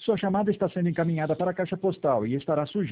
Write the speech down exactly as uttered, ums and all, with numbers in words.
Sua chamada está sendo encaminhada para a caixa postal e estará sujeita